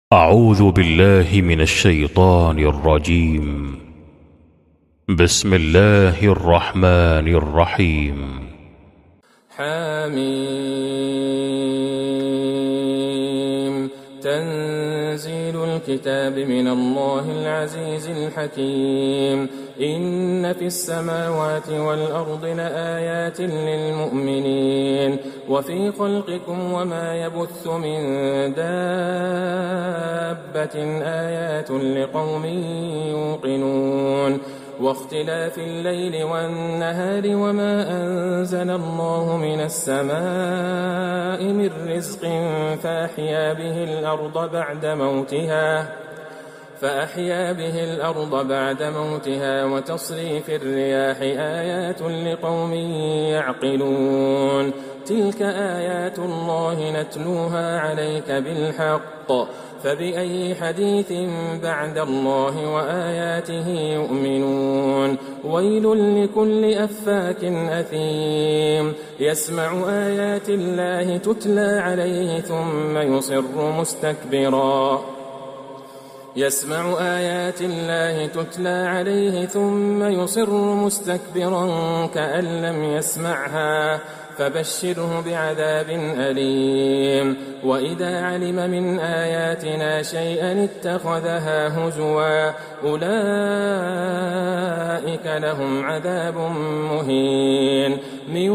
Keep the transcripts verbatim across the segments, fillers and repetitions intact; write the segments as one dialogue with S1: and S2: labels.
S1: أعوذ بالله من الشيطان الرجيم. بسم الله الرحمن الرحيم.
S2: حميم تنزيل الكتاب من الله العزيز الحكيم. إن في السماوات والأرض لآيات للمؤمنين وفي خلقكم وما يبث من دابة آيات لقوم يوقنون. واختلاف الليل والنهار وما أنزل الله من السماء من رزق فأحيا به الأرض بعد موتها فأحيا به الأرض بعد موتها وتصريف الرياح آيات لقوم يعقلون. تلك آيات الله نتلوها عليك بالحق فبأي حديث بعد الله وآياته يؤمنون. ويل لكل أفاك أثيم يسمع آيات الله تتلى عليه ثم يصر مستكبرا يسمع آيات الله تتلى عليه ثم يصر مستكبرا كأن لم يسمعها فبشره بعذاب أليم. وإذا علم من آياتنا شيئا اتخذها هزوا أولئك لهم عذاب مهين من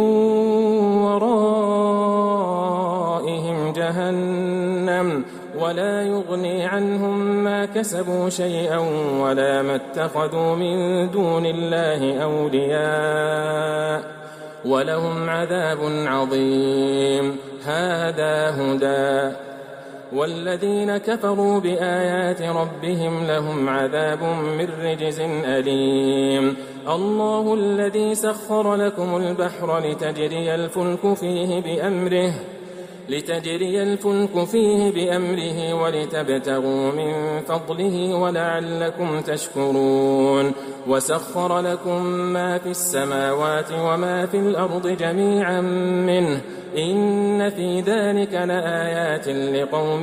S2: ورائهم جهنم ولا يغني عنهم ما كسبوا شيئا ولا ما اتخذوا من دون الله أولياء ولهم عذاب عظيم. هذا هدى والذين كفروا بآيات ربهم لهم عذاب من رجز أليم. الله الذي سخر لكم البحر لتجري الفلك فيه بأمره لتجري الفلك فيه بأمره ولتبتغوا من فضله ولعلكم تشكرون. وسخر لكم ما في السماوات وما في الأرض جميعا منه إن في ذلك لآيات لقوم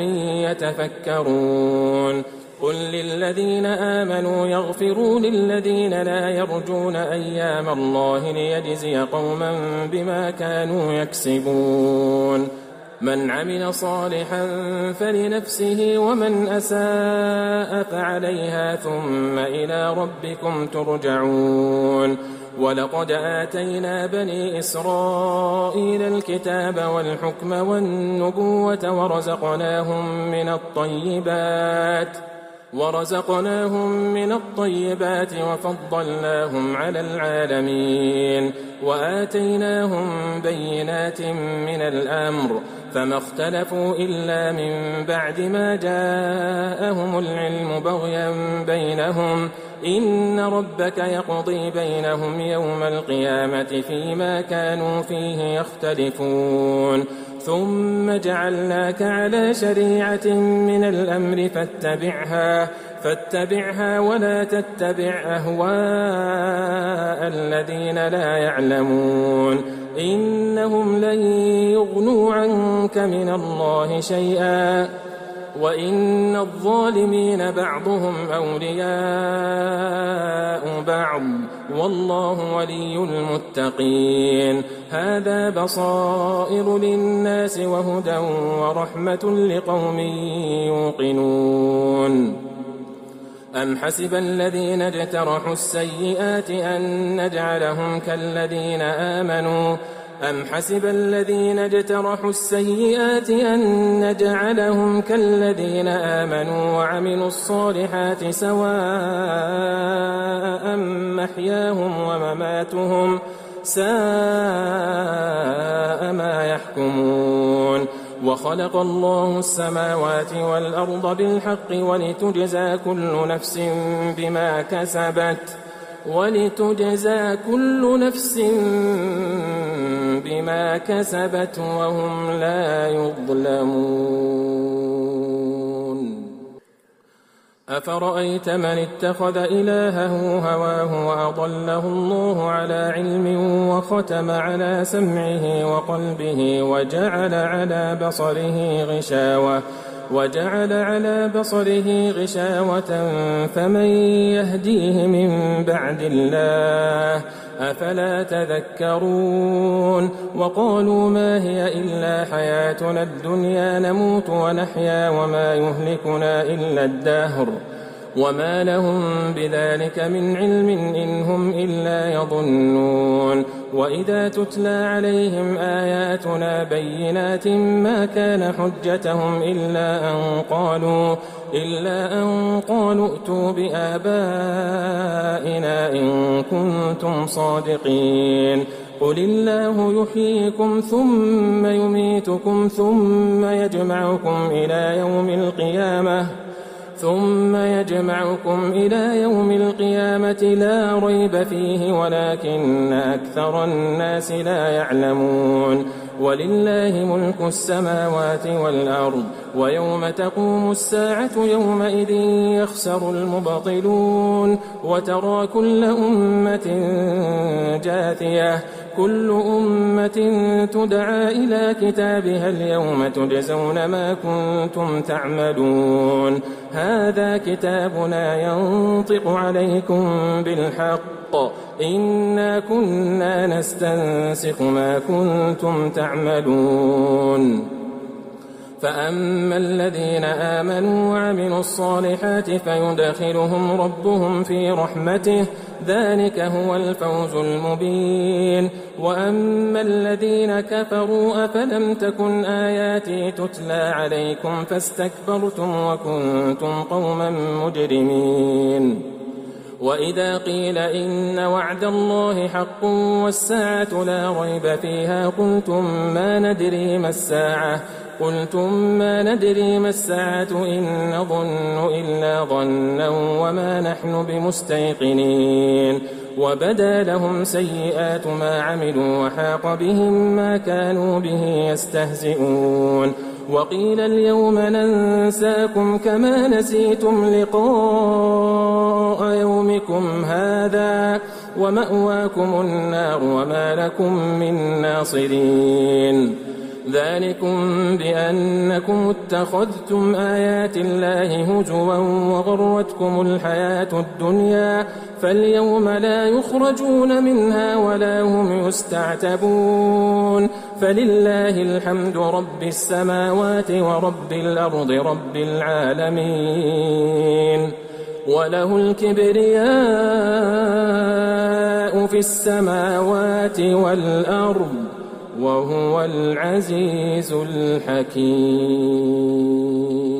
S2: يتفكرون. قل للذين آمنوا يغفروا للذين لا يرجون أيام الله ليجزي قوما بما كانوا يكسبون. من عمل صالحا فلنفسه ومن أساء فعليها ثم إلى ربكم ترجعون. ولقد آتينا بني إسرائيل الكتاب والحكم والنبوة ورزقناهم من الطيبات ورزقناهم من الطيبات وفضلناهم على العالمين وآتيناهم بينات من الأمر فما اختلفوا إلا من بعد ما جاءهم العلم بغيا بينهم إن ربك يقضي بينهم يوم القيامة فيما كانوا فيه يختلفون. ثم جعلناك على شريعة من الأمر فاتبعها فاتبعها ولا تتبع أهواء الذين لا يعلمون إنهم لن يغنوا عنك من الله شيئا وإن الظالمين بعضهم أولياء بعض والله ولي المتقين. هذا بصائر للناس وهدى ورحمة لقوم يوقنون. أم حسب الذين اجترحوا السيئات أن نجعلهم كالذين آمنوا أم حسب الذين اجترحوا السيئات أن نجعلهم كالذين آمنوا وعملوا الصالحات سواء محياهم ومماتهم ساء ما يحكمون. وخلق الله السماوات والأرض بالحق ولتجزى كل نفس بما كسبت ولتجزى كل نفس بما كسبت وهم لا يظلمون. أفرأيت من اتخذ إلهه هواه وأضله الله على علم وختم على سمعه وقلبه وجعل على بصره غشاوة وجعل على بصره غشاوة فمن يهديه من بعد الله أفلا تذكرون وقالوا ما هي إلا حياتنا الدنيا نموت ونحيا وما يهلكنا إلا الدهر وما لهم بذلك من علم إن هم إلا يظنون وإذا تتلى عليهم آياتنا بينات ما كان حجتهم إلا أن قالوا إلا أن قالوا ائتوا بآبائنا إن كنتم صادقين قل الله يحييكم ثم يميتكم ثم يجمعكم إلى يوم القيامة ثم يجمعكم إلى يوم القيامة لا ريب فيه ولكن أكثر الناس لا يعلمون ولله ملك السماوات والأرض ويوم تقوم الساعة يومئذ يخسر المبطلون وترى كل أمة جاثية كل أمة تدعى إلى كتابها اليوم تجزون ما كنتم تعملون هذا كتابنا ينطق عليكم بالحق إنا كنا نستنسخ ما كنتم تعملون فأما الذين آمنوا وعملوا الصالحات فيدخلهم ربهم في رحمته ذلك هو الفوز المبين وأما الذين كفروا أفلم تكن آياتي تتلى عليكم فاستكبرتم وكنتم قوما مجرمين وإذا قيل إن وعد الله حق والساعة لا ريب فيها قلتم ما ندري ما الساعة قلتم ما ندري ما الساعة إن نظن إلا ظنا وما نحن بمستيقنين وبدا لهم سيئات ما عملوا وحاق بهم ما كانوا به يستهزئون وقيل اليوم ننساكم كما نسيتم لقاء يومكم هذا ومأواكم النار وما لكم من ناصرين ذلكم بأنكم اتخذتم آيات الله هزوا وغرتكم الحياة الدنيا فاليوم لا يخرجون منها ولا هم يستعتبون فلله الحمد رب السماوات ورب الأرض رب العالمين وله الكبرياء في السماوات والأرض وهو العزيز الحكيم.